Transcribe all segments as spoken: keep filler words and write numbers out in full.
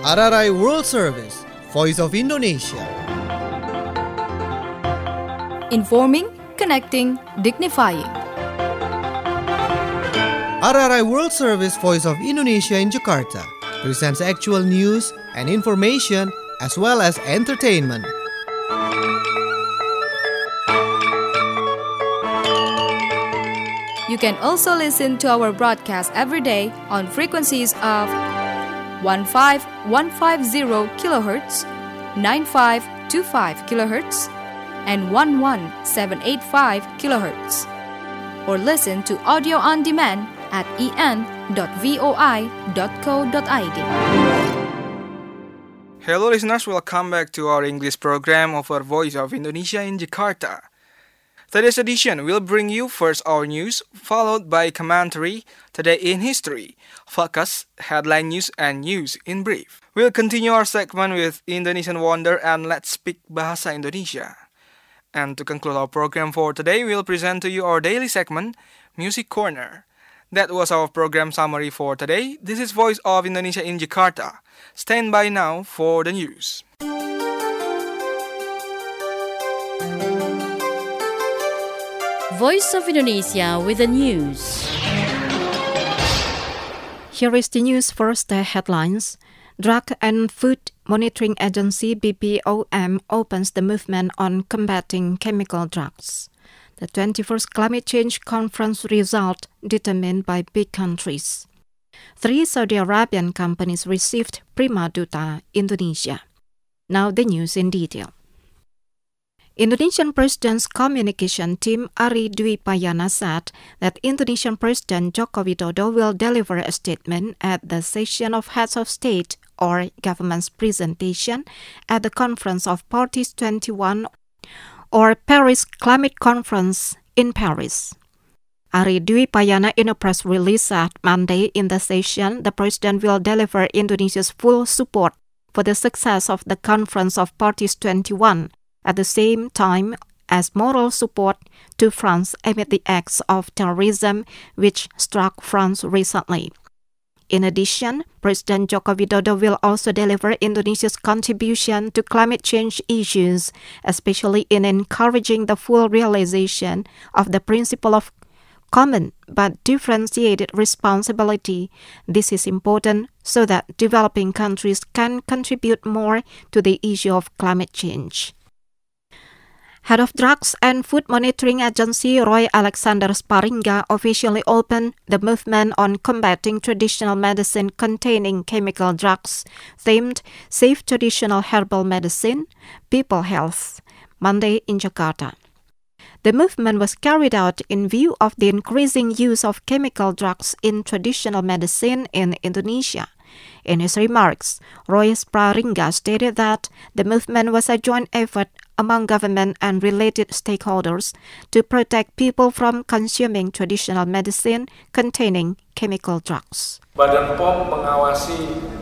R R I World Service, Voice of Indonesia. Informing, connecting, dignifying. R R I World Service, Voice of Indonesia in Jakarta presents actual news and information as well as entertainment. You can also listen to our broadcast every day on frequencies of fifteen fifteen kilohertz, ninety-five twenty-five kilohertz, and eleven seven eighty-five kilohertz. Or listen to audio on demand at e n dot voi dot co dot i d. Hello listeners, welcome back to our English program of our Voice of Indonesia in Jakarta. Today's edition will bring you first our news, followed by commentary, Today in History, focus, headline news, and news in brief. We'll continue our segment with Indonesian Wonder and Let's Speak Bahasa Indonesia. And to conclude our program for today, we'll present to you our daily segment, Music Corner. That was our program summary for today. This is Voice of Indonesia in Jakarta. Stand by now for the news. Voice of Indonesia with the news. Here is the news first, the headlines. Drug and Food Monitoring Agency B P O M opens the movement on combating chemical drugs. The twenty-first Climate Change Conference result determined by big countries. Three Saudi Arabian companies received Prima Duta Indonesia. Now the news in detail. Indonesian President's communication team Ari Dwi Payana said that Indonesian President Joko Widodo will deliver a statement at the session of heads of state or government's presentation at the Conference of Parties twenty-one or Paris Climate Conference in Paris. Ari Dwi Payana in a press release said Monday in the session the President will deliver Indonesia's full support for the success of the Conference of Parties twenty-one at the same time as moral support to France amid the acts of terrorism which struck France recently. In addition, President Joko Widodo will also deliver Indonesia's contribution to climate change issues, especially in encouraging the full realization of the principle of common but differentiated responsibility. This is important so that developing countries can contribute more to the issue of climate change. Head of Drugs and Food Monitoring Agency Roy Alexander Sparingga officially opened the movement on combating traditional medicine containing chemical drugs, themed Safe Traditional Herbal Medicine, People Health, Monday in Jakarta. The movement was carried out in view of the increasing use of chemical drugs in traditional medicine in Indonesia. In his remarks, Roy Sparingga stated that the movement was a joint effort among government and related stakeholders to protect people from consuming traditional medicine containing chemical drugs. Badan P O M mengawasi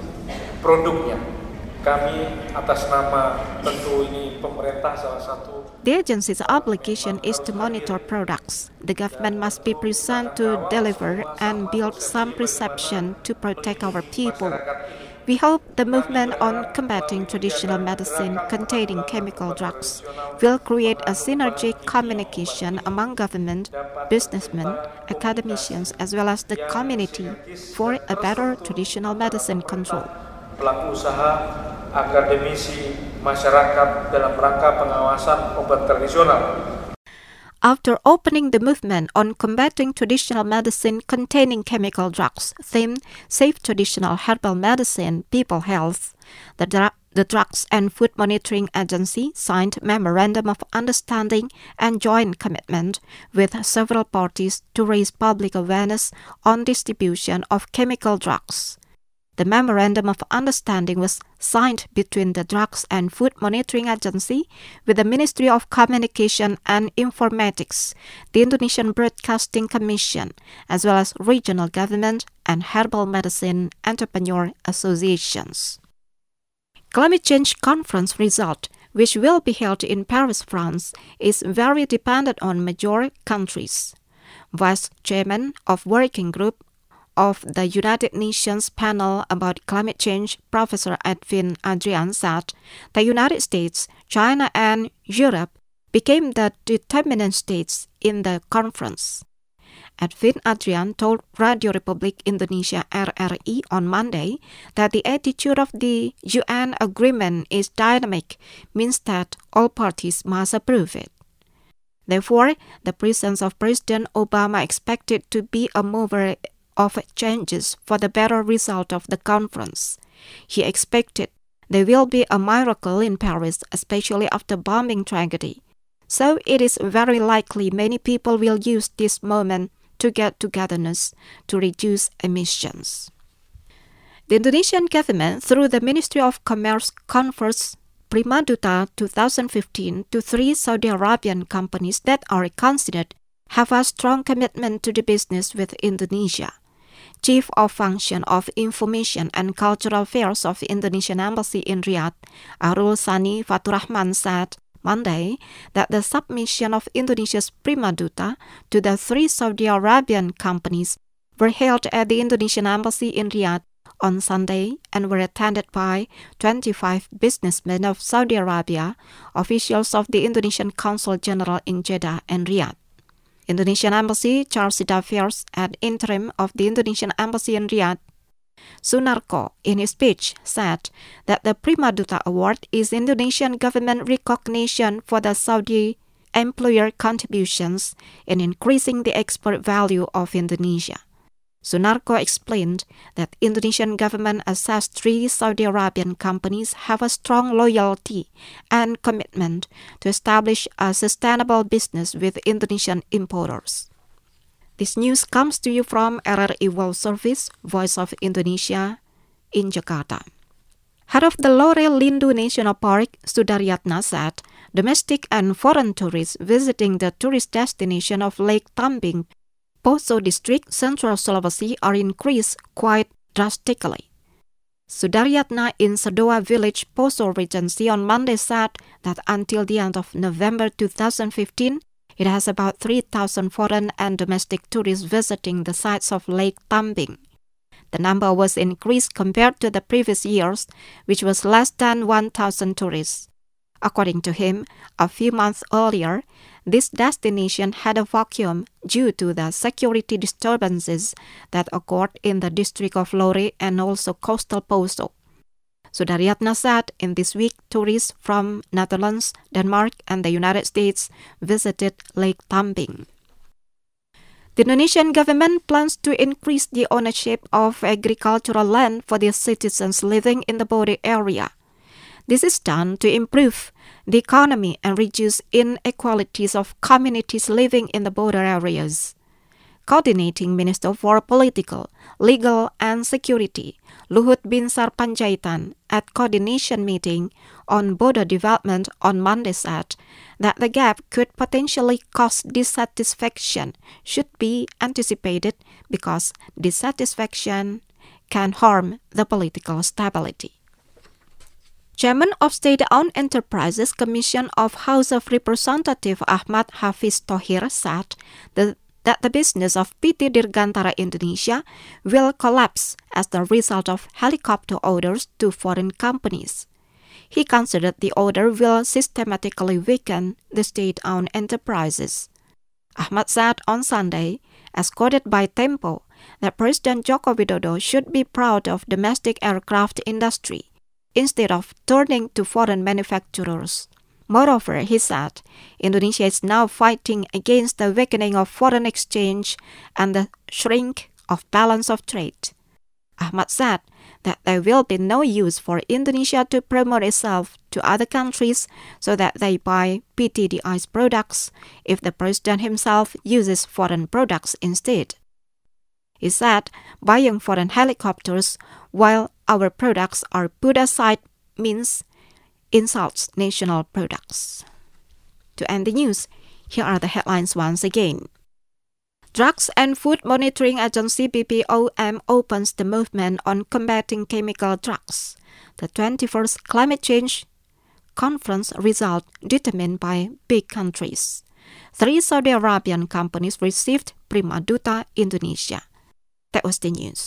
produknya. Kami atas nama tentu ini pemerintah salah satu. The agency's obligation is to monitor products. The government must be present to deliver and build some perception to protect our people. We hope the movement on combating traditional medicine containing chemical drugs will create a synergic communication among government, businessmen, academicians, as well as the community for a better traditional medicine control. Pelaku usaha, akademisi, masyarakat dalam rangka pengawasan obat tradisional. After opening the movement on combating traditional medicine containing chemical drugs, themed Safe Traditional Herbal Medicine, People Health, the, dra- the Drugs and Food Monitoring Agency signed Memorandum of Understanding and Joint Commitment with several parties to raise public awareness on distribution of chemical drugs. The Memorandum of Understanding was signed between the Drugs and Food Monitoring Agency with the Ministry of Communication and Informatics, the Indonesian Broadcasting Commission, as well as regional government and herbal medicine entrepreneur associations. Climate Change Conference result, which will be held in Paris, France, is very dependent on major countries. Vice Chairman of Working Group of the United Nations panel about climate change, Professor Edwin Adrian, said the United States, China, and Europe became the determinant states in the conference. Edwin Adrian told Radio Republik Indonesia R R I on Monday that the attitude of the U N agreement is dynamic, means that all parties must approve it. Therefore, the presence of President Obama expected to be a mover of changes for the better result of the conference. He expected there will be a miracle in Paris, especially after bombing tragedy. So it is very likely many people will use this moment to get togetherness to reduce emissions. The Indonesian government, through the Ministry of Commerce, confers Prima Duta twenty fifteen to three Saudi Arabian companies that are considered have a strong commitment to the business with Indonesia. Chief of Function of Information and Cultural Affairs of the Indonesian Embassy in Riyadh, Arul Sani Faturrahman, said Monday that the submission of Indonesia's Prima Duta to the three Saudi Arabian companies were held at the Indonesian Embassy in Riyadh on Sunday and were attended by twenty-five businessmen of Saudi Arabia, officials of the Indonesian Consul General in Jeddah and Riyadh. Indonesian Embassy Charge d'Affaires ad interim of the Indonesian Embassy in Riyadh, Sunarko, in his speech, said that the Prima Duta Award is Indonesian government recognition for the Saudi employer contributions in increasing the export value of Indonesia. Sunarko explained that Indonesian government assessed three Saudi Arabian companies have a strong loyalty and commitment to establish a sustainable business with Indonesian importers. This news comes to you from R R I World Service, Voice of Indonesia, in Jakarta. Head of the Lore Lindu National Park, Sudaryatna, said domestic and foreign tourists visiting the tourist destination of Lake Tambing, Poso District, Central Sulawesi, are increased quite drastically. Sudaryatna in Sadoa Village, Poso Regency, on Monday said that until the end of November twenty fifteen, it has about three thousand foreign and domestic tourists visiting the sites of Lake Tambing. The number was increased compared to the previous years, which was less than one thousand tourists. According to him, a few months earlier, this destination had a vacuum due to the security disturbances that occurred in the district of Lore and also coastal Poso. Sudaryatna said in this week, tourists from Netherlands, Denmark, and the United States visited Lake Tambing. The Indonesian government plans to increase the ownership of agricultural land for the citizens living in the border area. This is done to improve the economy and reduce inequalities of communities living in the border areas. Coordinating Minister for Political, Legal and Security, Luhut Binsar Panjaitan, at coordination meeting on border development on Monday said that the gap could potentially cause dissatisfaction should be anticipated because dissatisfaction can harm the political stability. Chairman of State-Owned Enterprises Commission of House of Representatives Ahmad Hafiz Thohir said the, that the business of P T Dirgantara Indonesia will collapse as the result of helicopter orders to foreign companies. He considered the order will systematically weaken the state-owned enterprises. Ahmad said on Sunday, as quoted by Tempo, that President Joko Widodo should be proud of domestic aircraft industry instead of turning to foreign manufacturers. Moreover, he said, Indonesia is now fighting against the weakening of foreign exchange and the shrink of balance of trade. Ahmad said that there will be no use for Indonesia to promote itself to other countries so that they buy P T D I's products if the president himself uses foreign products instead. He said buying foreign helicopters while our products are put aside means insults national products. To end the news, here are the headlines once again. Drugs and Food Monitoring Agency B P O M opens the movement on combating chemical drugs. The twenty-first Climate Change Conference result determined by big countries. Three Saudi Arabian companies received Prima Duta Indonesia. That was the news.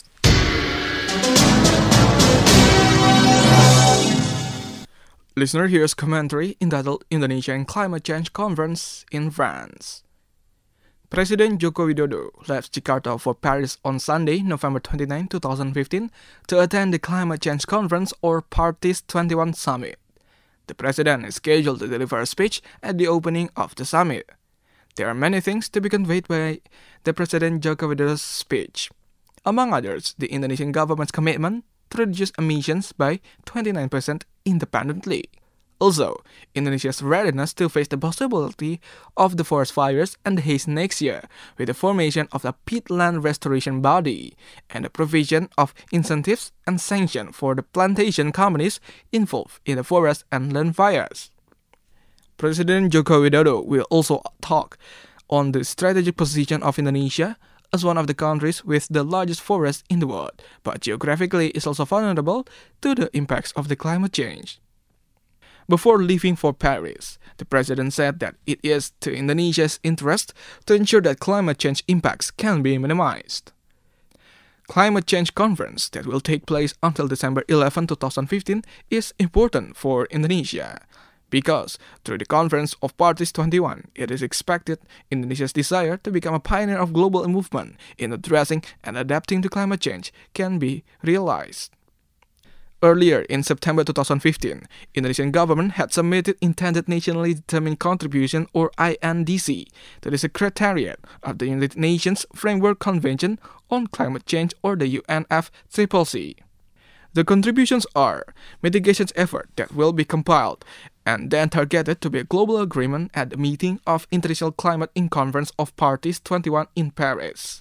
Listener, here's commentary entitled Indonesia and Climate Change Conference in France. President Joko Widodo left Jakarta for Paris on Sunday, November twenty-ninth, twenty fifteen, to attend the Climate Change Conference or Parties twenty-one Summit. The president is scheduled to deliver a speech at the opening of the summit. There are many things to be conveyed by the President Joko Widodo's speech. Among others, the Indonesian government's commitment to reduce emissions by twenty-nine percent independently. Also, Indonesia's readiness to face the possibility of the forest fires and the haze next year with the formation of a peatland restoration body and the provision of incentives and sanctions for the plantation companies involved in the forest and land fires. President Joko Widodo will also talk on the strategic position of Indonesia as one of the countries with the largest forest in the world, but geographically is also vulnerable to the impacts of the climate change. Before leaving for Paris, the president said that it is to Indonesia's interest to ensure that climate change impacts can be minimized. Climate Change Conference that will take place until December eleventh, twenty fifteen is important for Indonesia because through the Conference of Parties twenty-one, it is expected Indonesia's desire to become a pioneer of global movement in addressing and adapting to climate change can be realized. Earlier in September twenty fifteen, Indonesian government had submitted Intended Nationally Determined Contribution or I N D C to the Secretariat of the United Nations Framework Convention on Climate Change or the U N F C C C. The contributions are mitigation efforts that will be compiled and then targeted to be a global agreement at the meeting of International Climate in Conference of Parties twenty-one in Paris.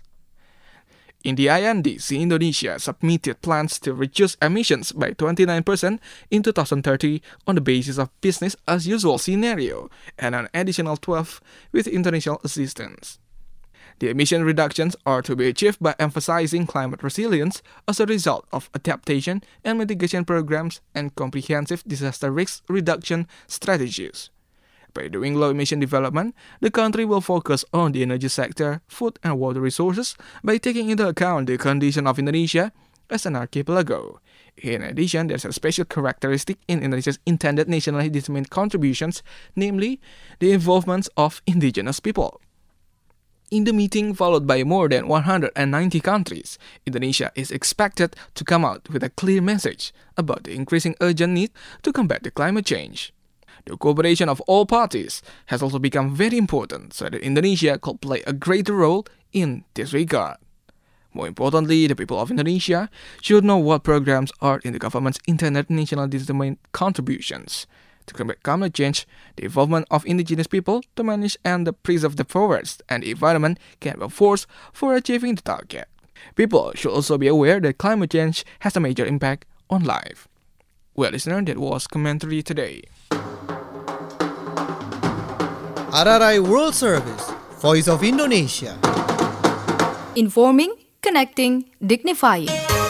In the I N D C, Indonesia submitted plans to reduce emissions by twenty-nine percent in two thousand thirty on the basis of business as usual scenario and an additional twelve with international assistance. The emission reductions are to be achieved by emphasizing climate resilience as a result of adaptation and mitigation programs and comprehensive disaster risk reduction strategies. By doing low-emission development, the country will focus on the energy sector, food and water resources by taking into account the condition of Indonesia as an archipelago. In addition, there's a special characteristic in Indonesia's intended nationally determined contributions, namely the involvement of indigenous people. In the meeting, followed by more than one hundred ninety countries, Indonesia is expected to come out with a clear message about the increasing urgent need to combat the climate change. The cooperation of all parties has also become very important so that Indonesia could play a greater role in this regard. More importantly, the people of Indonesia should know what programs are in the government's intended nationally determined contributions. To combat climate change, the involvement of indigenous people to manage and preserve the forest and the environment can be a force for achieving the target. People should also be aware that climate change has a major impact on life. Well, listener, that was commentary today. R R I World Service, Voice of Indonesia. Informing, connecting, dignifying.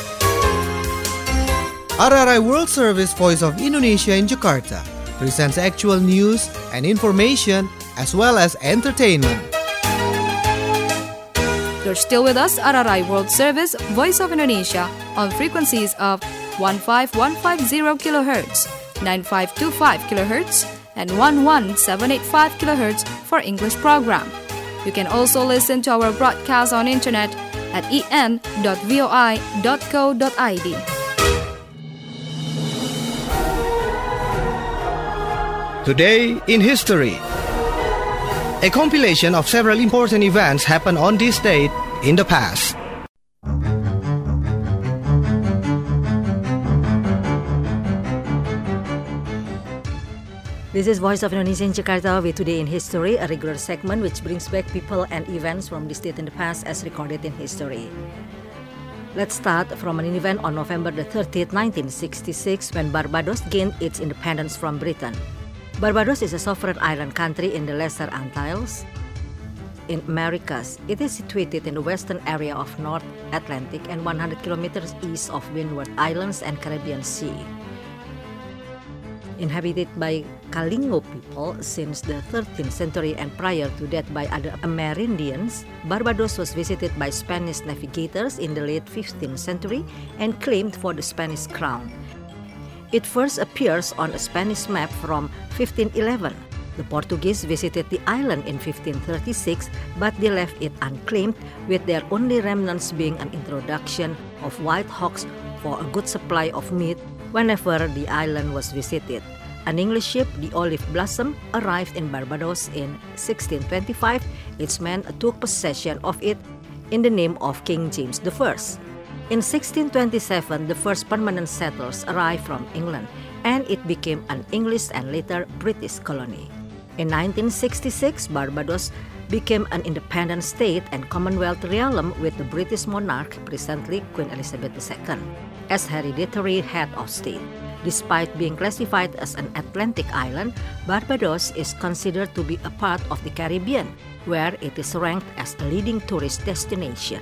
R R I World Service, Voice of Indonesia in Jakarta presents actual news and information as well as entertainment. You're still with us, R R I World Service, Voice of Indonesia, on frequencies of one five one five zero kilohertz, nine five two five kilohertz, and one one seven eight five kilohertz for English program. You can also listen to our broadcast on internet at e n dot voi dot co dot i d. Today in History. A compilation of several important events happened on this date in the past. This is Voice of Indonesia in Jakarta with Today in History, a regular segment which brings back people and events from this date in the past as recorded in history. Let's start from an event on November the thirtieth, nineteen sixty-six, when Barbados gained its independence from Britain. Barbados is a sovereign island country in the Lesser Antilles. In Americas, it is situated in the western area of North Atlantic and one hundred kilometers east of Windward Islands and Caribbean Sea. Inhabited by Kalingo people since the thirteenth century and prior to that by other Amerindians, Barbados was visited by Spanish navigators in the late fifteenth century and claimed for the Spanish crown. It first appears on a Spanish map from fifteen eleven. The Portuguese visited the island in fifteen thirty-six, but they left it unclaimed, with their only remnants being an introduction of white hawks for a good supply of meat whenever the island was visited. An English ship, the Olive Blossom, arrived in Barbados in sixteen twenty-five. Its men took possession of it in the name of King James the First. In sixteen twenty-seven, the first permanent settlers arrived from England, and it became an English and later British colony. In nineteen sixty-six, Barbados became an independent state and Commonwealth realm with the British monarch, presently Queen Elizabeth the Second, as hereditary head of state. Despite being classified as an Atlantic island, Barbados is considered to be a part of the Caribbean, where it is ranked as a leading tourist destination.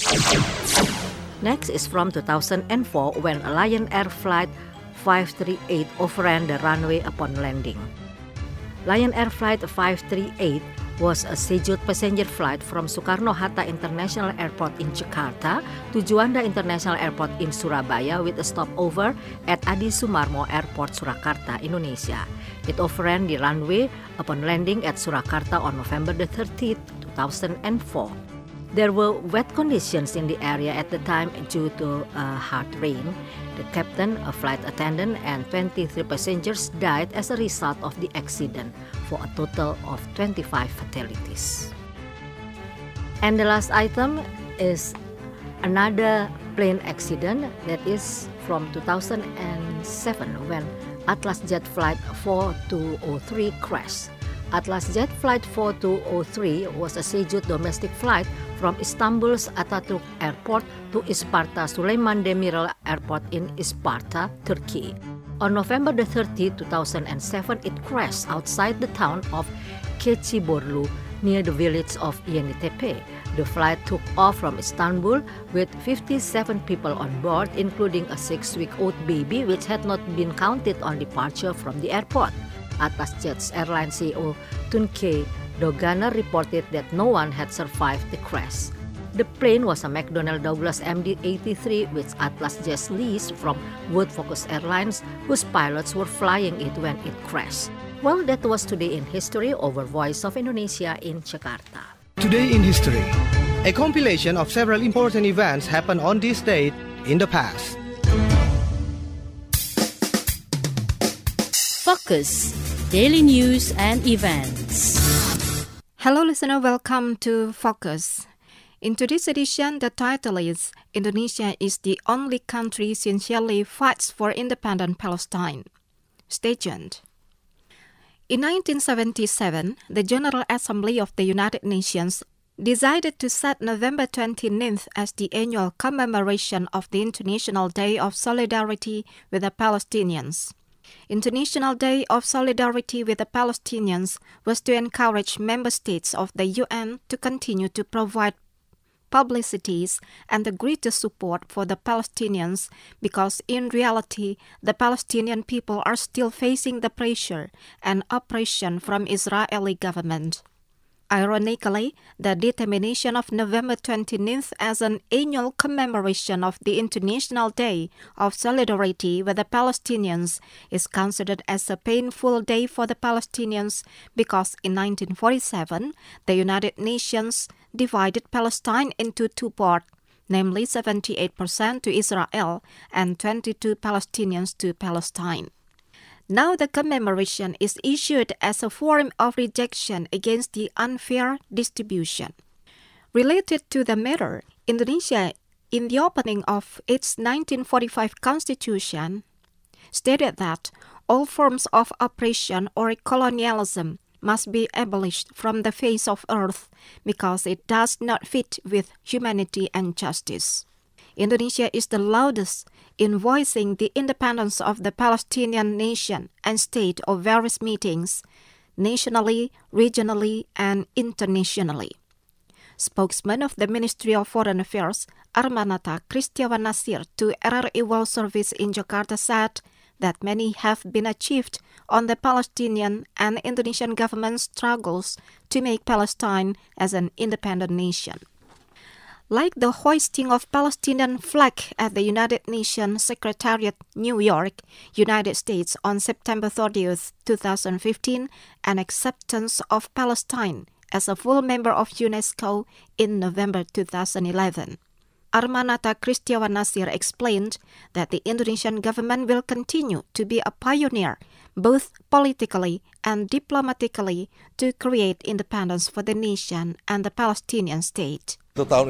Next is from two thousand four, when a Lion Air Flight five thirty-eight overran the runway upon landing. Lion Air Flight five thirty-eight was a scheduled passenger flight from Soekarno-Hatta International Airport in Jakarta to Juanda International Airport in Surabaya with a stopover at Adi Sumarmo Airport, Surakarta, Indonesia. It overran the runway upon landing at Surakarta on November the thirtieth, two thousand four. There were wet conditions in the area at the time due to a hard rain. The captain, a flight attendant, and twenty-three passengers died as a result of the accident, for a total of twenty-five fatalities. And the last item is another plane accident that is from two thousand seven, when Atlas Jet Flight four two zero three crashed. Atlas Jet Flight four two zero three was a scheduled domestic flight from Istanbul's Ataturk Airport to Isparta Süleyman Demirel Airport in Isparta, Turkey. On November the thirtieth, two thousand seven, it crashed outside the town of Keçiborlu near the village of Yenitepe. The flight took off from Istanbul with fifty-seven people on board, including a six-week-old baby which had not been counted on departure from the airport. Atlas Jet's airline C E O Tunke Doganer reported that no one had survived the crash. The plane was a McDonnell Douglas M D eighty-three, which Atlas Jet leased from Wood Focus Airlines, whose pilots were flying it when it crashed. Well, that was Today in History over Voice of Indonesia in Jakarta. Today in History, a compilation of several important events happened on this date in the past. Focus, daily news and events. Hello listener, welcome to Focus. In today's edition, the title is Indonesia is the only country sincerely fights for independent Palestine. Stay tuned. In nineteen seventy-seven, the General Assembly of the United Nations decided to set November twenty-ninth as the annual commemoration of the International Day of Solidarity with the Palestinians. International Day of Solidarity with the Palestinians was to encourage member states of the U N to continue to provide publicities and the greatest support for the Palestinians, because in reality, the Palestinian people are still facing the pressure and oppression from Israeli government. Ironically, the determination of November twenty-ninth as an annual commemoration of the International Day of Solidarity with the Palestinians is considered as a painful day for the Palestinians because in nineteen forty-seven, the United Nations divided Palestine into two parts, namely seventy-eight percent to Israel and twenty-two Palestinians to Palestine. Now the commemoration is issued as a form of rejection against the unfair distribution. Related to the matter, Indonesia, in the opening of its nineteen forty-five constitution, stated that all forms of oppression or colonialism must be abolished from the face of earth because it does not fit with humanity and justice. Indonesia is the loudest in voicing the independence of the Palestinian nation and state of various meetings, nationally, regionally, and internationally. Spokesman of the Ministry of Foreign Affairs, Armanata Kristiawan Nasir, to R R I World Service in Jakarta said that many have been achieved on the Palestinian and Indonesian government struggles to make Palestine as an independent nation. Like the hoisting of Palestinian flag at the United Nations Secretariat, New York, United States on September thirtieth, twenty fifteen, and acceptance of Palestine as a full member of UNESCO in November two thousand eleven. Armanata Kristiawan Nasir explained that the Indonesian government will continue to be a pioneer, both politically and diplomatically, to create independence for the nation and the Palestinian state.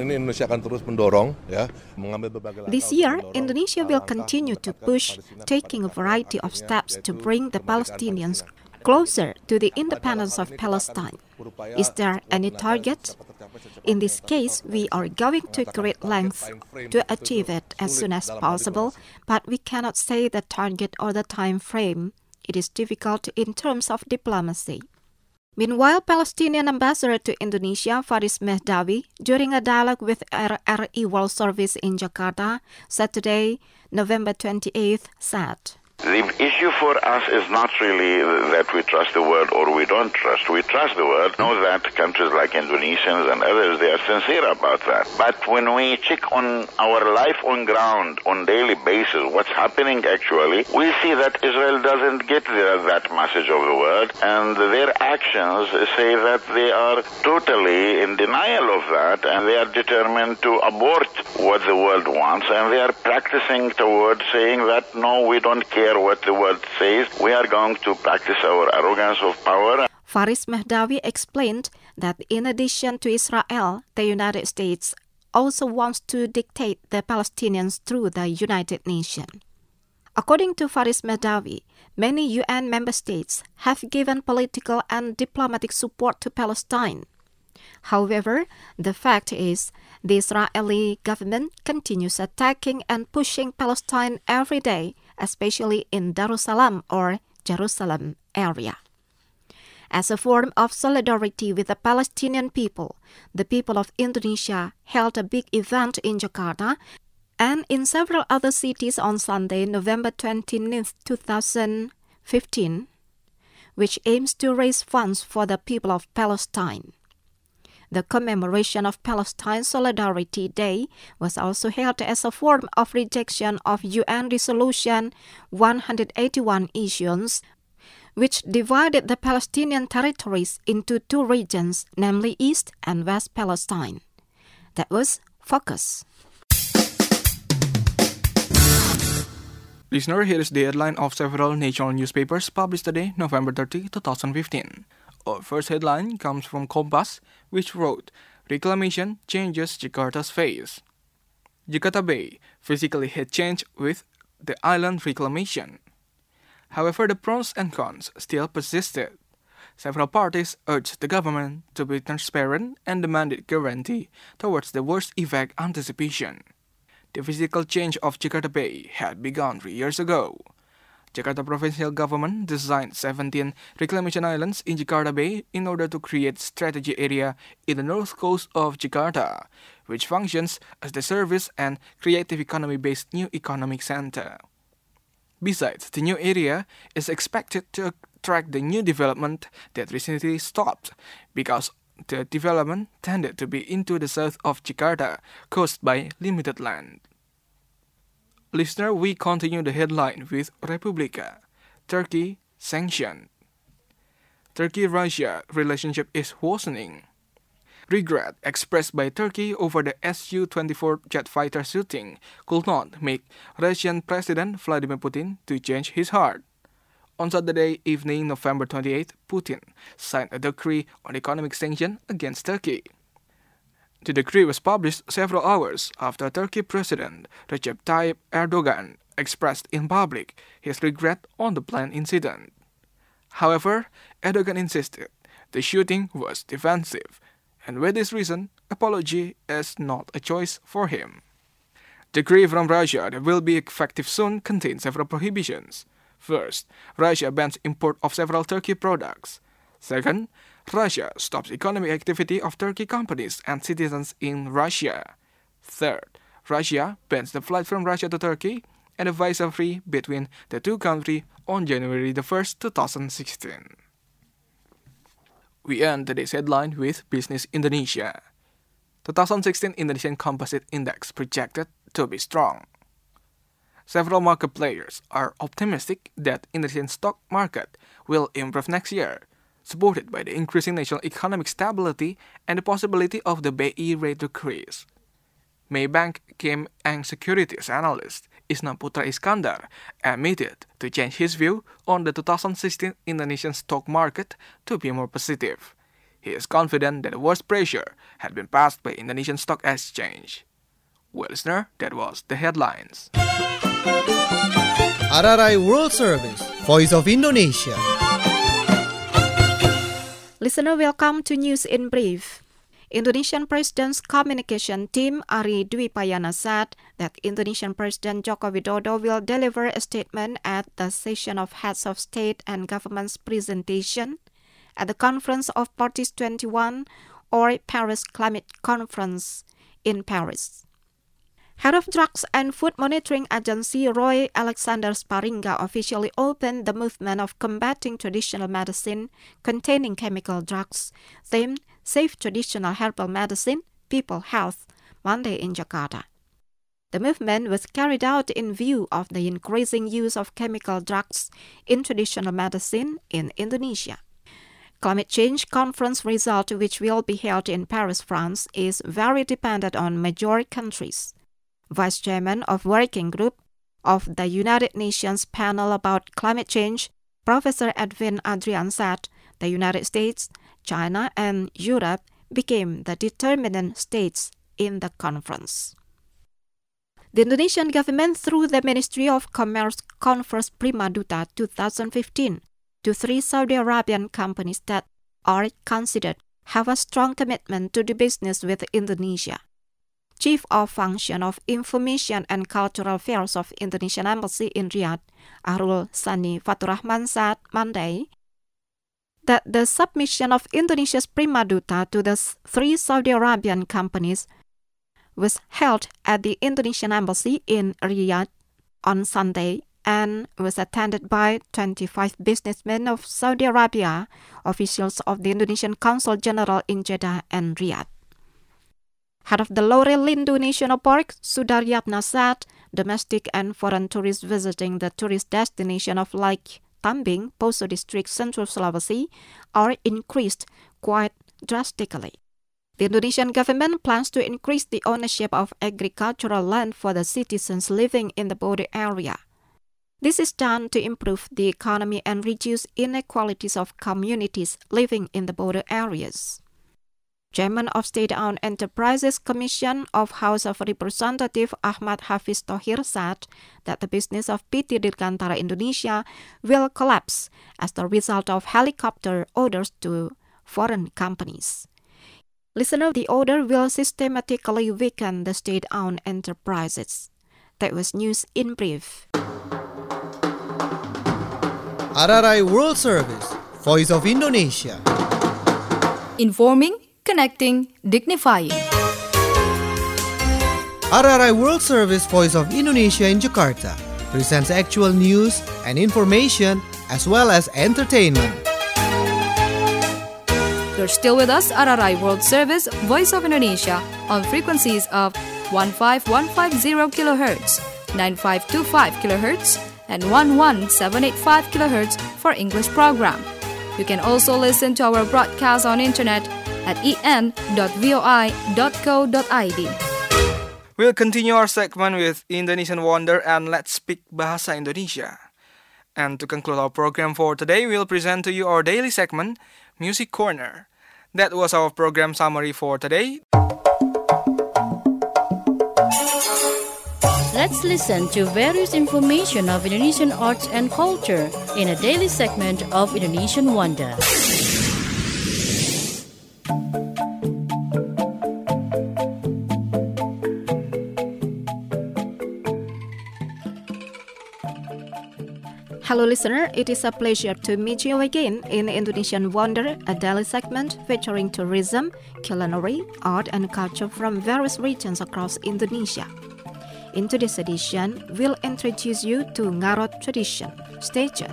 This year, Indonesia will continue to push, taking a variety of steps to bring the Palestinians closer to the independence of Palestine. Is there any target? In this case, we are going to great lengths to achieve it as soon as possible, but we cannot say the target or the time frame. It is difficult in terms of diplomacy. Meanwhile, Palestinian ambassador to Indonesia, Faris Mehdawi, during a dialogue with R R I World Service in Jakarta, Saturday, November twenty-eighth, said, The issue for us is not really that we trust the word or we don't trust. We trust the word. Know that countries like Indonesians and others, they are sincere about that. But when we check on our life on ground on daily basis, what's happening actually, we see that Israel doesn't get the, that message of the word, and their actions say that they are totally in denial of that, and they are determined to abort what the world wants, and they are practicing towards saying that, no, we don't care what the word says. We are going to practice our arrogance of power. Faris Mehdawi explained that in addition to Israel, the United States also wants to dictate the Palestinians through the United Nations. According to Faris Mehdawi, many U N member states have given political and diplomatic support to Palestine. However, the fact is, the Israeli government continues attacking and pushing Palestine every day, especially in Darussalam or Jerusalem area. As a form of solidarity with the Palestinian people, the people of Indonesia held a big event in Jakarta and in several other cities on Sunday, November twenty-ninth, twenty fifteen, which aims to raise funds for the people of Palestine. The commemoration of Palestine Solidarity Day was also held as a form of rejection of U N Resolution one eighty-one issuance, which divided the Palestinian territories into two regions, namely East and West Palestine. That was Focus. Listener, here is the headline of several national newspapers published today, November thirtieth, twenty fifteen. Our first headline comes from Kompas, which wrote, Reclamation changes Jakarta's face. Jakarta Bay physically had changed with the island reclamation. However, the pros and cons still persisted. Several parties urged the government to be transparent and demanded guarantee towards the worst effect anticipation. The physical change of Jakarta Bay had begun three years ago. Jakarta provincial government designed seventeen reclamation islands in Jakarta Bay in order to create strategic area in the north coast of Jakarta, which functions as the service and creative economy-based new economic center. Besides, the new area is expected to attract the new development that recently stopped because the development tended to be into the south of Jakarta, caused by limited land. Listener, we continue the headline with Republika. Turkey sanctioned. Turkey-Russia relationship is worsening. Regret expressed by Turkey over the S U twenty-four jet fighter shooting could not make Russian President Vladimir Putin to change his heart. On Saturday evening, November twenty-eighth, Putin signed a decree on economic sanction against Turkey. The decree was published several hours after Turkey President Recep Tayyip Erdogan expressed in public his regret on the planned incident. However, Erdogan insisted the shooting was defensive, and with this reason, apology is not a choice for him. The decree from Russia that will be effective soon contains several prohibitions. First, Russia bans import of several Turkey products. Second, Russia stops economic activity of Turkey companies and citizens in Russia. Third, Russia bans the flight from Russia to Turkey and a vice-versa between the two countries on January the first, two thousand sixteen. We end today's headline with Business Indonesia. twenty sixteen Indonesian Composite Index projected to be strong. Several market players are optimistic that Indonesian stock market will improve next year, supported by the increasing national economic stability and the possibility of the B I rate decrease. Maybank Kim Eng Securities analyst Isna Putra Iskandar admitted to change his view on the twenty sixteen Indonesian stock market to be more positive. He is confident that the worst pressure had been passed by Indonesian Stock Exchange. Well, listener, that was the headlines. R R I World Service, Voice of Indonesia. Listener, welcome to News in Brief. Indonesian President's communication team Ari Dwi Payana said that Indonesian President Joko Widodo will deliver a statement at the session of Heads of State and Government's presentation at the Conference of Parties twenty-one or Paris Climate Conference in Paris. Head of Drugs and Food Monitoring Agency Roy Alexander Sparinga officially opened the movement of combating traditional medicine containing chemical drugs, themed Save Traditional Herbal Medicine, People Health, Monday in Jakarta. The movement was carried out in view of the increasing use of chemical drugs in traditional medicine in Indonesia. Climate Change Conference result, which will be held in Paris, France, is very dependent on major countries. Vice Chairman of Working Group of the United Nations Panel about Climate Change, Professor Edwin Adrian said the United States, China, and Europe became the determinant states in the conference. The Indonesian government, through the Ministry of Commerce, confers Prima Duta twenty fifteen to three Saudi Arabian companies that are considered have a strong commitment to do business with Indonesia. Chief of Function of Information and Cultural Affairs of Indonesian Embassy in Riyadh, Arul Sani Faturrahman said Monday that the submission of Indonesia's Prima Duta to the three Saudi Arabian companies was held at the Indonesian Embassy in Riyadh on Sunday and was attended by twenty-five businessmen of Saudi Arabia, officials of the Indonesian Consul General in Jeddah and Riyadh. Head of the Lore Lindu National Park, Sudaryatna said domestic and foreign tourists visiting the tourist destination of Lake Tambing, Poso District, Central Sulawesi, are increased quite drastically. The Indonesian government plans to increase the ownership of agricultural land for the citizens living in the border area. This is done to improve the economy and reduce inequalities of communities living in the border areas. Chairman of State-Owned Enterprises Commission of House of Representatives Ahmad Hafiz Thohir said that the business of P T Dirgantara Indonesia will collapse as the result of helicopter orders to foreign companies. Listener, the order will systematically weaken the state-owned enterprises. That was News in Brief. R R I World Service, Voice of Indonesia. Informing, connecting, dignifying. R R I World Service, Voice of Indonesia in Jakarta presents actual news and information as well as entertainment. You're still with us, R R I World Service, Voice of Indonesia, on frequencies of fifteen fifty kilohertz, ninety-five twenty-five kilohertz, and eleven seven eighty-five kilohertz for English program. You can also listen to our broadcast on internet at e n dot voi dot co dot i d. We'll continue our segment with Indonesian Wonder and Let's Speak Bahasa Indonesia. And to conclude our program for today, we'll present to you our daily segment, Music Corner. That was our program summary for today. Let's listen to various information of Indonesian arts and culture in a daily segment of Indonesian Wonder. Hello listener, it is a pleasure to meet you again in Indonesian Wonder, a daily segment featuring tourism, culinary, art and culture from various regions across Indonesia. In today's edition, we'll introduce you to Ngarot tradition. Stay tuned.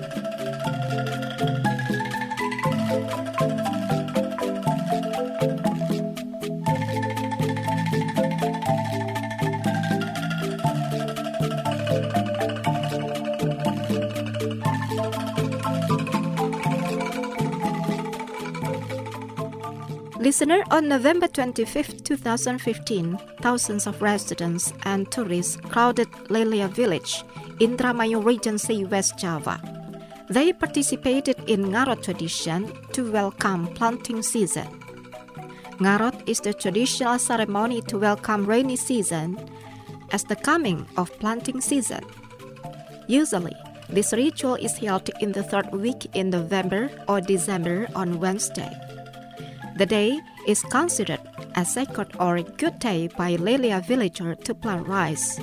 Listener, on November twenty-fifth, twenty fifteen, thousands of residents and tourists crowded Lelia village, Indramayu Regency, West Java. They participated in Ngarot tradition to welcome planting season. Ngarot is the traditional ceremony to welcome rainy season as the coming of planting season. Usually, this ritual is held in the third week in November or December on Wednesday. The day is considered a sacred or good day by Lelia villager to plant rice.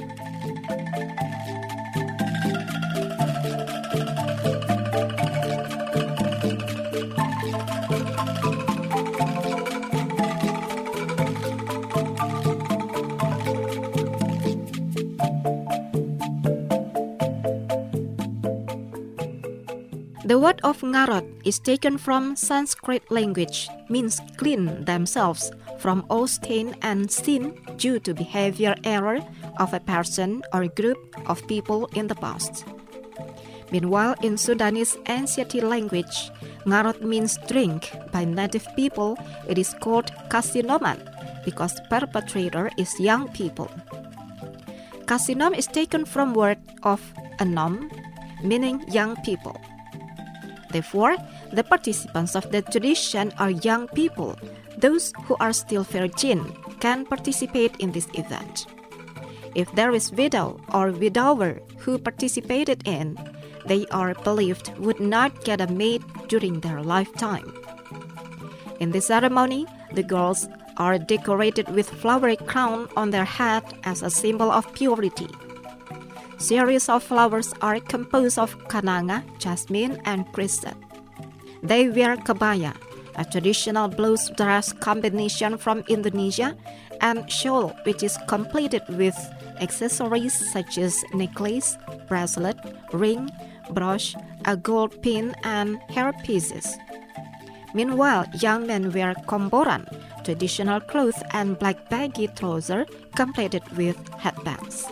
The word of Ngarot is taken from Sanskrit language, means clean themselves from all stain and sin due to behavior error of a person or group of people in the past. Meanwhile, in Sudanese Asiatic language, Ngarot means drink. By native people, it is called kasinoman because the perpetrator is young people. Kasinom is taken from word of anom, meaning young people. Therefore, the participants of the tradition are young people. Those who are still virgin can participate in this event. If there is widow or widower who participated in, they are believed would not get a mate during their lifetime. In this ceremony, the girls are decorated with flowery crown on their head as a symbol of purity. Series of flowers are composed of kananga, jasmine, and chrysanthemum. They wear kebaya, a traditional blouse dress combination from Indonesia, and shawl, which is completed with accessories such as necklace, bracelet, ring, brooch, a gold pin, and hair pieces. Meanwhile, young men wear komboran, traditional clothes, and black baggy trousers completed with headbands.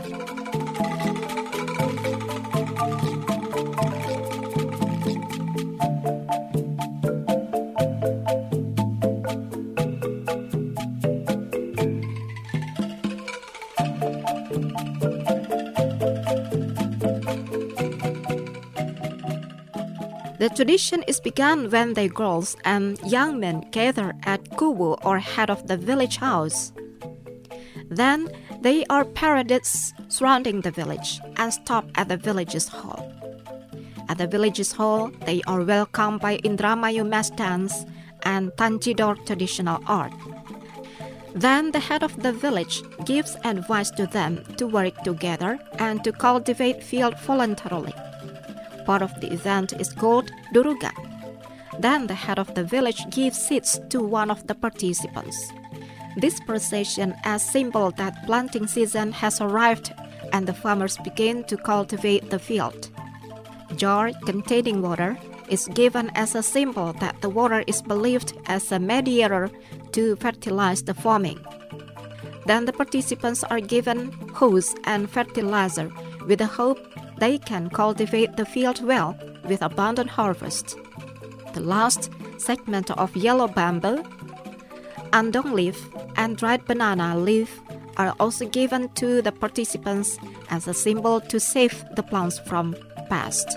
The tradition is begun when the girls and young men gather at kubu or head of the village house. Then they are paraded surrounding the village and stop at the village's hall. At the village's hall, they are welcomed by Indramayu mass dance and Tanjidor traditional art. Then the head of the village gives advice to them to work together and to cultivate field voluntarily. Part of the event is called Duruga. Then the head of the village gives seeds to one of the participants. This procession is a symbol that planting season has arrived and the farmers begin to cultivate the field. Jar containing water is given as a symbol that the water is believed as a mediator to fertilize the farming. Then the participants are given hose and fertilizer with the hope they can cultivate the field well with abundant harvest. The last segment of yellow bamboo, andong leaf, and dried banana leaf are also given to the participants as a symbol to save the plants from pest.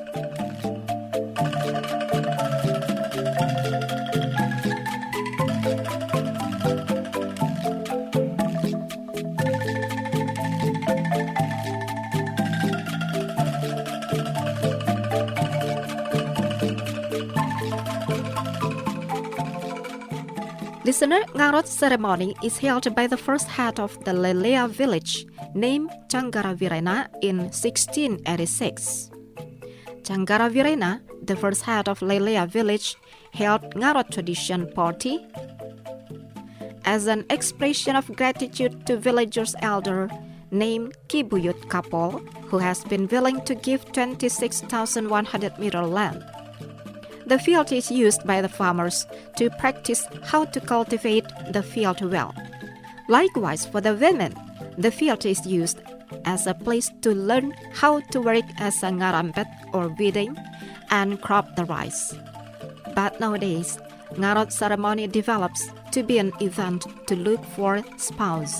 Listener, Ngarot ceremony is held by the first head of the Lelia village, named Changgaravirena, in sixteen eighty-six. Changgaravirena, the first head of Lelia village, held Ngarot tradition party. As an expression of gratitude to villagers' elder, named Kibuyut Kapol, who has been willing to give twenty-six thousand one hundred meter land. The field is used by the farmers to practice how to cultivate the field well. Likewise, for the women, the field is used as a place to learn how to work as a ngarambet or weeding and crop the rice. But nowadays, ngarot ceremony develops to be an event to look for spouse.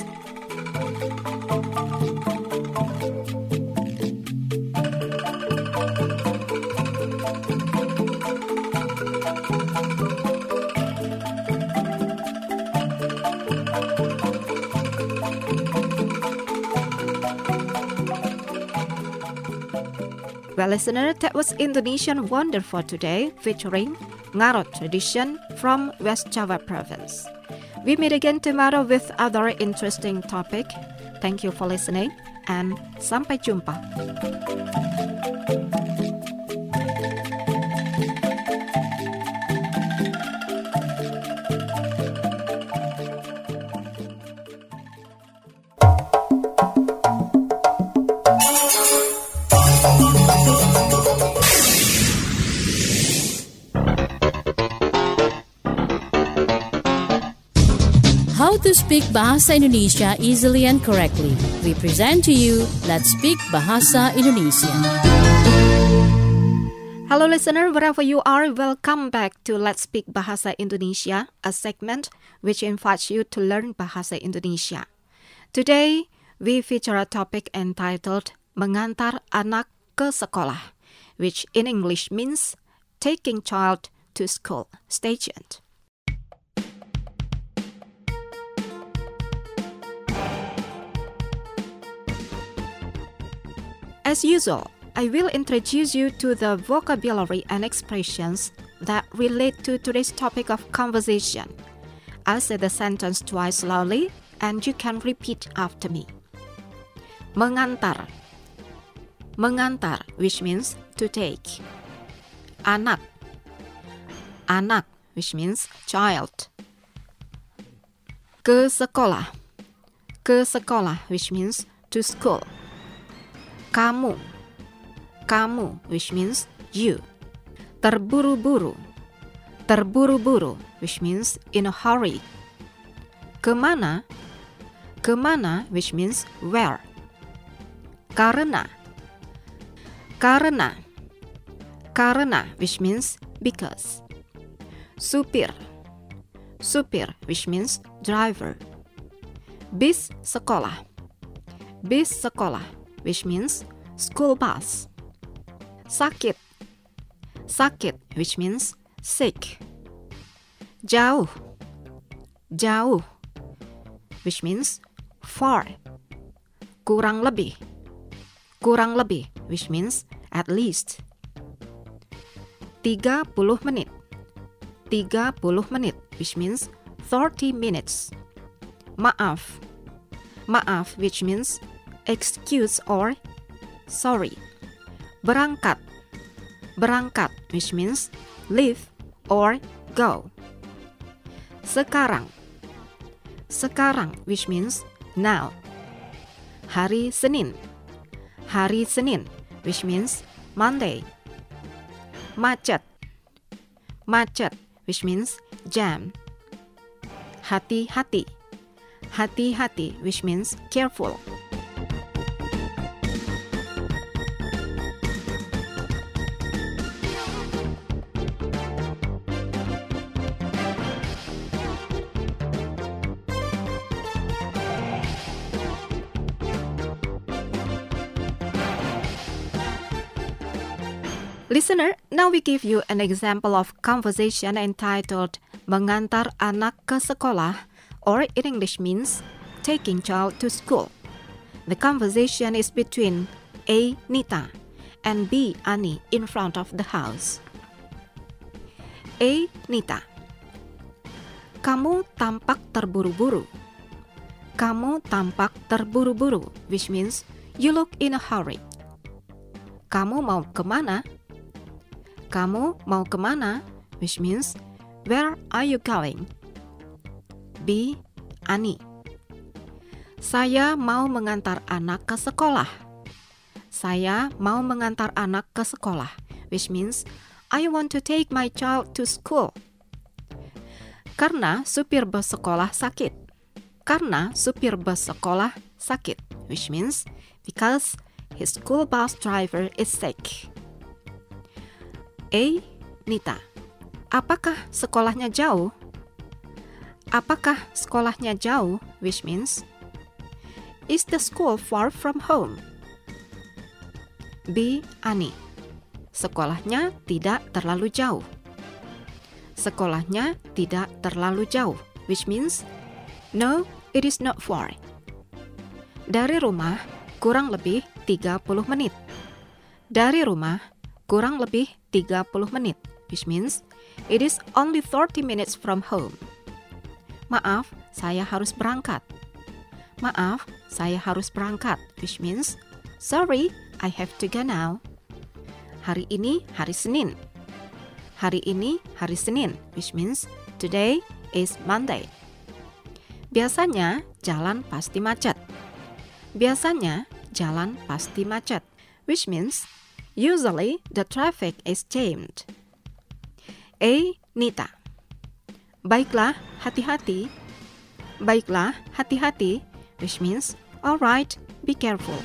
Well, listener, that was Indonesian Wonder for today, featuring Ngarot tradition from West Java province. We meet again tomorrow with other interesting topic. Thank you for listening and sampai jumpa. How to speak Bahasa Indonesia easily and correctly. We present to you Let's Speak Bahasa Indonesia. Hello listener, wherever you are, welcome back to Let's Speak Bahasa Indonesia, a segment which invites you to learn Bahasa Indonesia. Today, we feature a topic entitled Mengantar Anak ke Sekolah, which in English means taking child to school. Stay tuned. As usual, I will introduce you to the vocabulary and expressions that relate to today's topic of conversation. I'll say the sentence twice slowly and you can repeat after me. Mengantar. Mengantar, which means to take. Anak. Anak, which means child. Ke sekolah. Ke sekolah, which means to school. Kamu. Kamu, which means you. Terburu-buru. Terburu-buru, which means in a hurry. Kemana. Kemana, which means where. Karena. Karena. Karena, which means because. Supir. Supir, which means driver. Bis sekolah. Bis sekolah, which means school bus. Sakit. Sakit, which means sick. Jauh. Jauh, which means far. Kurang lebih. Kurang lebih, which means at least. tiga puluh menit. tiga puluh menit, which means thirty minutes. Maaf. Maaf, which means excuse or sorry. Berangkat. Berangkat, which means leave or go. Sekarang. Sekarang, which means now. Hari Senin. Hari Senin, which means Monday. Macet. Macet, which means jam. Hati-hati. Hati-hati, which means careful. Listener, now we give you an example of conversation entitled Mengantar anak ke sekolah, or in English means taking child to school. The conversation is between A. Nita and B. Ani in front of the house. A. Nita. Kamu tampak terburu-buru. Kamu tampak terburu-buru, which means you look in a hurry. Kamu mau kemana? Kamu mau kemana? Which means, where are you going? B. Ani. Saya mau mengantar anak ke sekolah. Saya mau mengantar anak ke sekolah, which means I want to take my child to school. Karena supir bus sekolah sakit. Karena supir bus sekolah sakit, which means because his school bus driver is sick. A. Nita. Apakah sekolahnya jauh? Apakah sekolahnya jauh, which means is the school far from home? B. Ani. Sekolahnya tidak terlalu jauh. Sekolahnya tidak terlalu jauh, which means no, it is not far. Dari rumah kurang lebih tiga puluh menit. Dari rumah kurang lebih tiga puluh menit, which means it is only thirty minutes from home. Maaf, saya harus berangkat. Maaf, saya harus berangkat, which means sorry, I have to go now. Hari ini hari Senin. Hari ini hari Senin, which means today is Monday. Biasanya jalan pasti macet. Biasanya jalan pasti macet, which means usually the traffic is jammed. A. Nita. Baiklah, hati-hati. Baiklah, hati-hati, which means alright, be careful.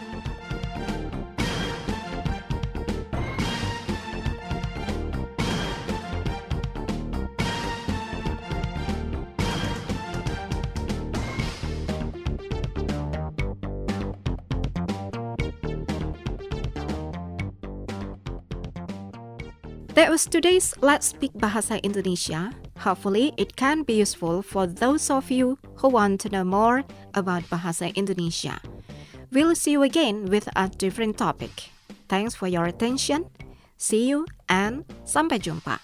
That was today's Let's Speak Bahasa Indonesia. Hopefully, it can be useful for those of you who want to know more about Bahasa Indonesia. We'll see you again with a different topic. Thanks for your attention. See you and sampai jumpa.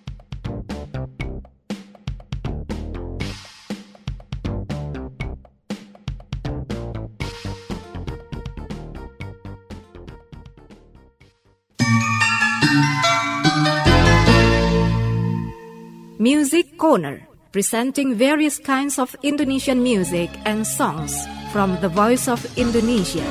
Music Corner, presenting various kinds of Indonesian music and songs from the Voice of Indonesia.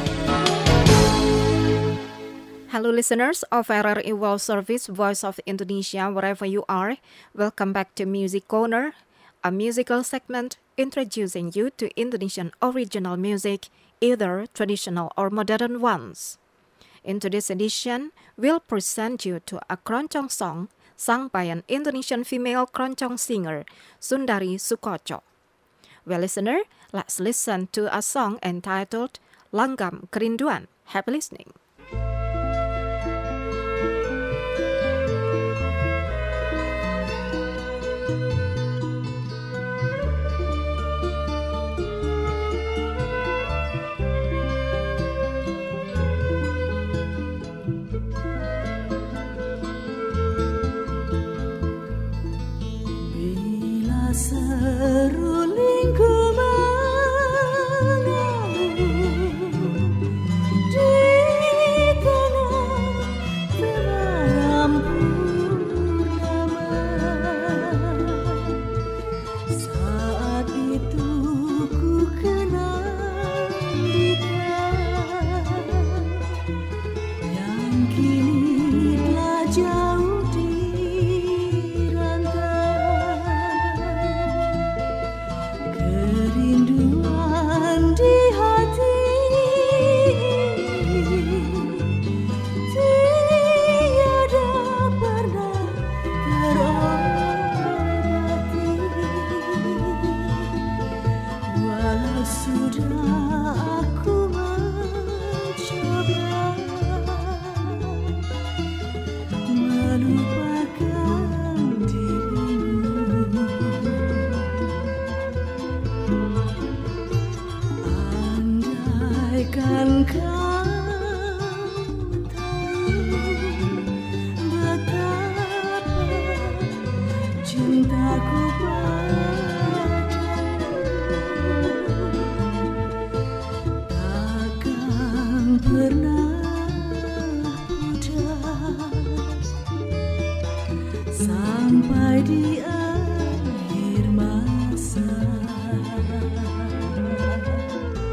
Hello listeners of R R I World Service Voice of Indonesia, wherever you are, welcome back to Music Corner, a musical segment introducing you to Indonesian original music, either traditional or modern ones. In today's edition, we'll present you to a keroncong song sung by an Indonesian female keroncong singer, Sundari Sukoco. Well, listener, let's listen to a song entitled Langgam Kerinduan. Happy listening. Serulingku mengalun di tengah terang purnama. Saat itu ku kenal dia yang kini telah jauh di sampai di akhir masa.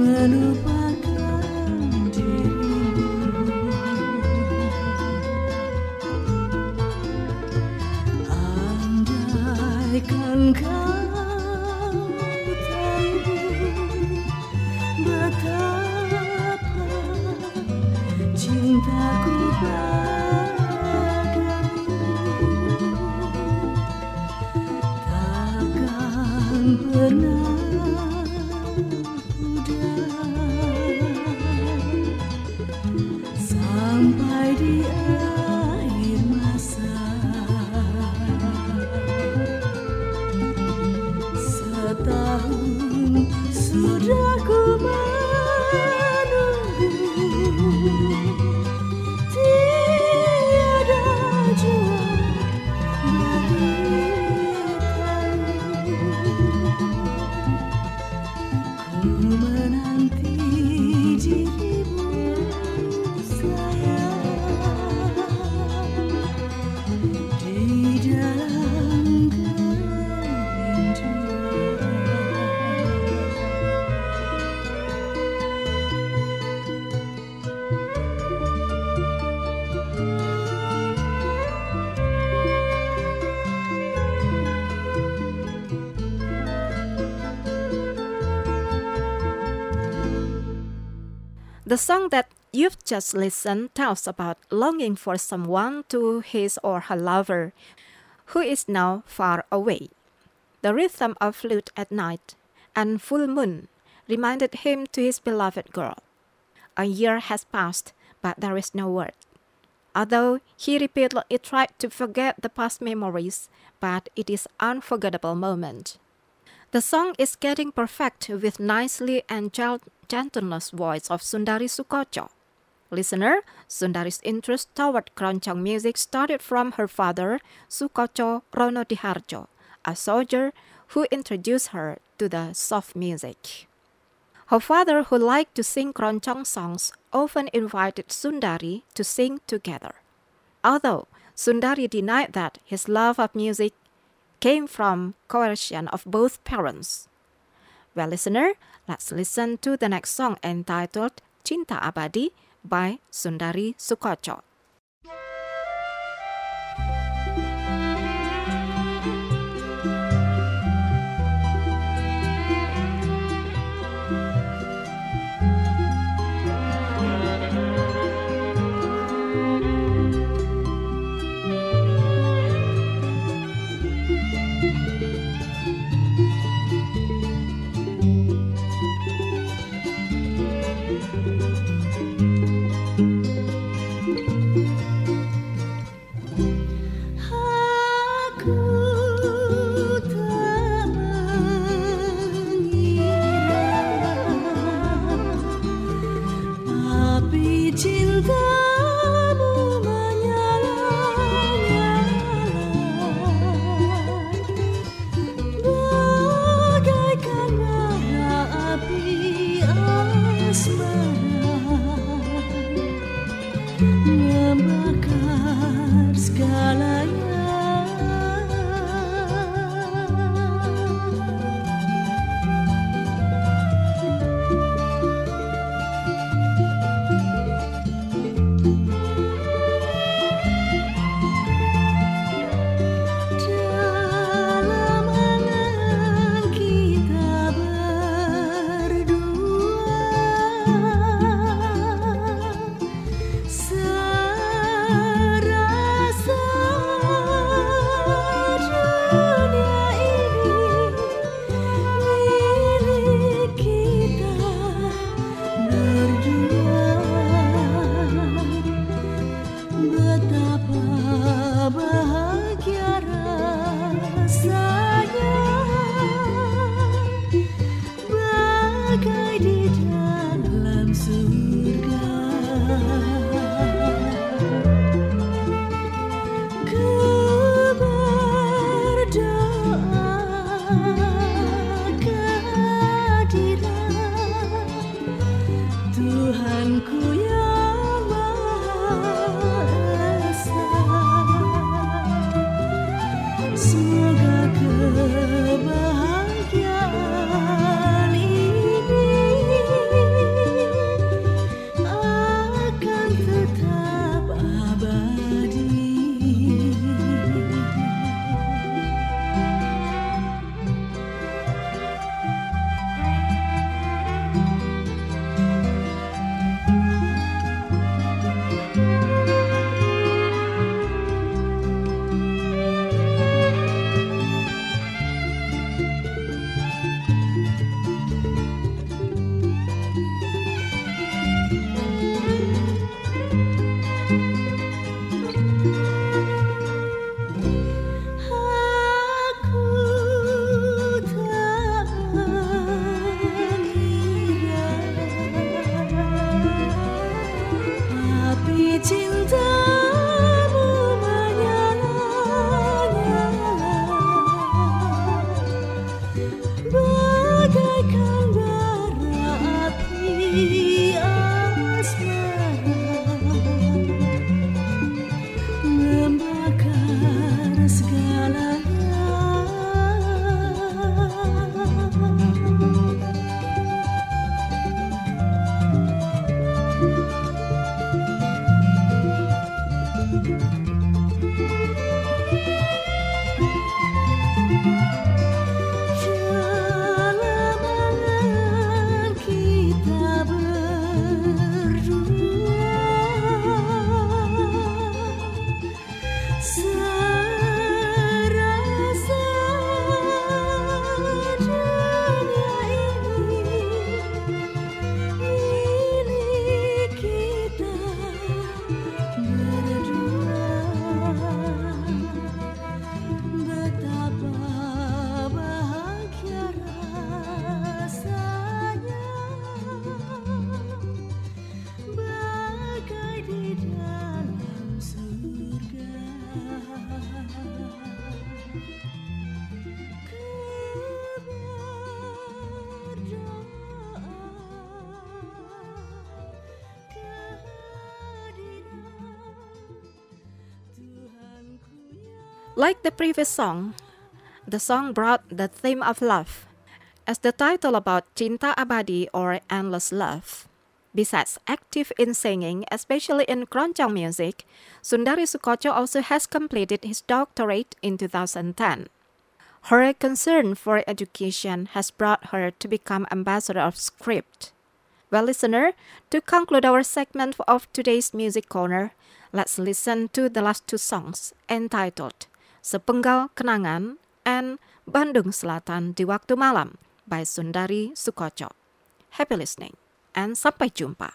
The song that you've just listened tells about longing for someone to his or her lover, who is now far away. The rhythm of flute at night and full moon reminded him to his beloved girl. A year has passed, but there is no word. Although he repeatedly tried to forget the past memories, but it is an unforgettable moment. The song is getting perfect with nicely and gentleness voice of Sundari Soekotjo. Listener, Sundari's interest toward keroncong music started from her father, Soekotjo Ronodiharjo, a soldier who introduced her to the soft music. Her father, who liked to sing keroncong songs, often invited Sundari to sing together. Although Sundari denied that his love of music came from coercion of both parents. Well, listener, let's listen to the next song entitled Cinta Abadi by Sundari Soekotjo. Kebahagiaan ini Like the previous song, the song brought the theme of love, as the title about Cinta Abadi or endless love. Besides active in singing, especially in keroncong music, Sundari Soekotjo also has completed his doctorate in two thousand ten. Her concern for education has brought her to become ambassador of script. Well, listener, to conclude our segment of today's music corner, let's listen to the last two songs entitled Sepenggal Kenangan and Bandung Selatan di Waktu Malam by Sundari Soekotjo. Happy listening and sampai jumpa.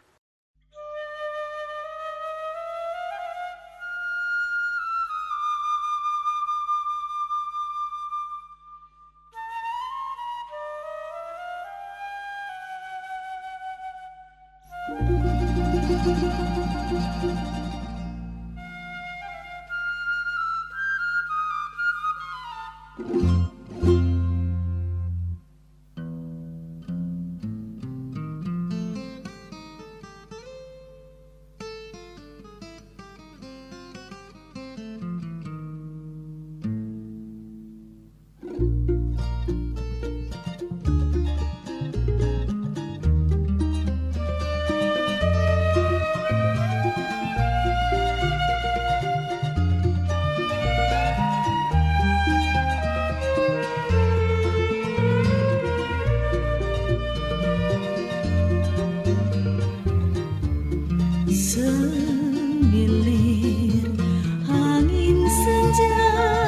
Semilir angin senja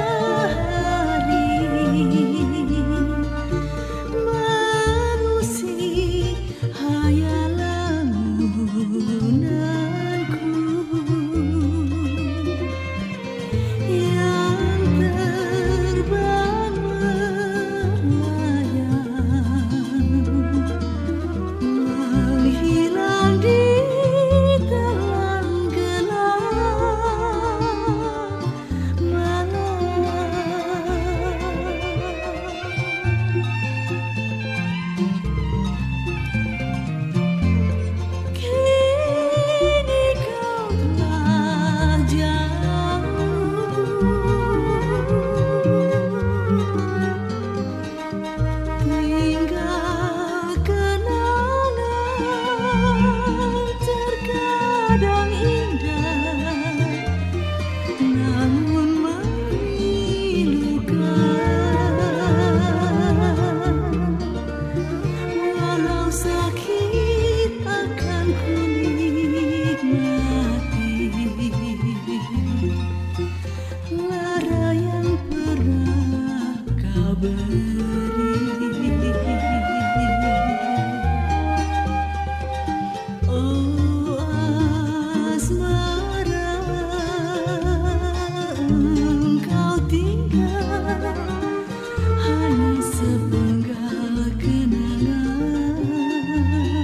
hari mengusik hayalan gunanku yang terbang melayang menghilang di hanya sepenggal kenangan.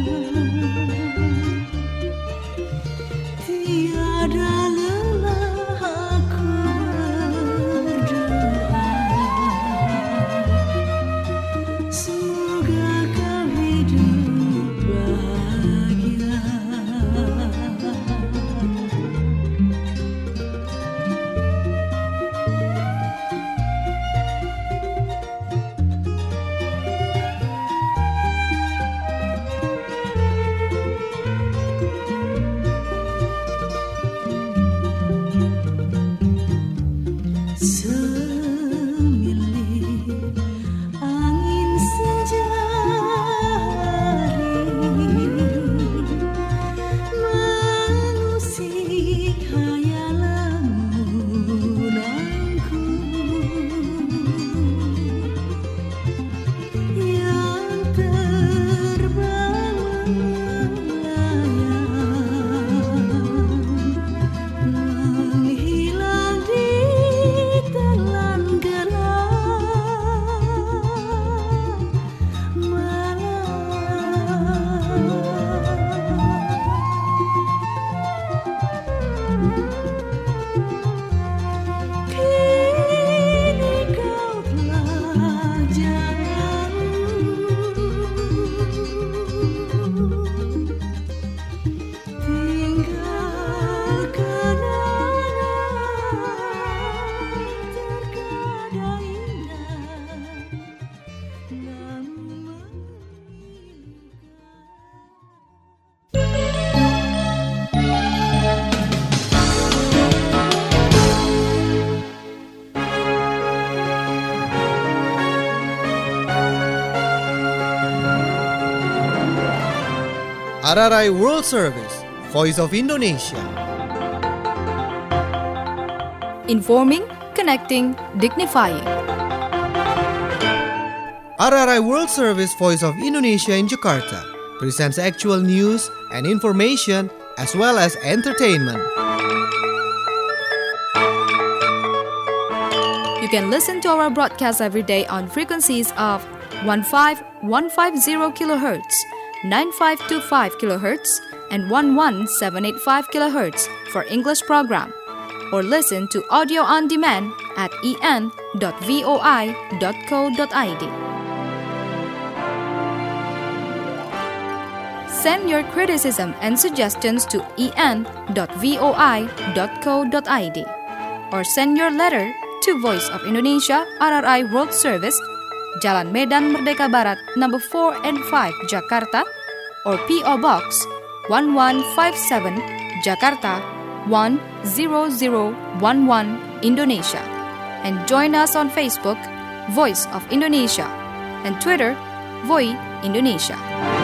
R R I World Service, Voice of Indonesia. Informing, connecting, dignifying. R R I World Service, Voice of Indonesia in Jakarta presents actual news and information as well as entertainment. You can listen to our broadcast every day on frequencies of fifteen fifteen kilohertz, ninety-five twenty-five kilohertz, and eleven seven eighty-five kilohertz for English program. Or listen to audio on demand at e n dot voi dot co dot i d. Send your criticism and suggestions to e n dot voi dot co dot i d or send your letter to Voice of Indonesia R R I World Service, Jalan Medan Merdeka Barat, number four and five, Jakarta, or P O Box one one five seven, Jakarta one zero zero one one, Indonesia. And join us on Facebook, Voice of Indonesia, and Twitter, Voi Indonesia.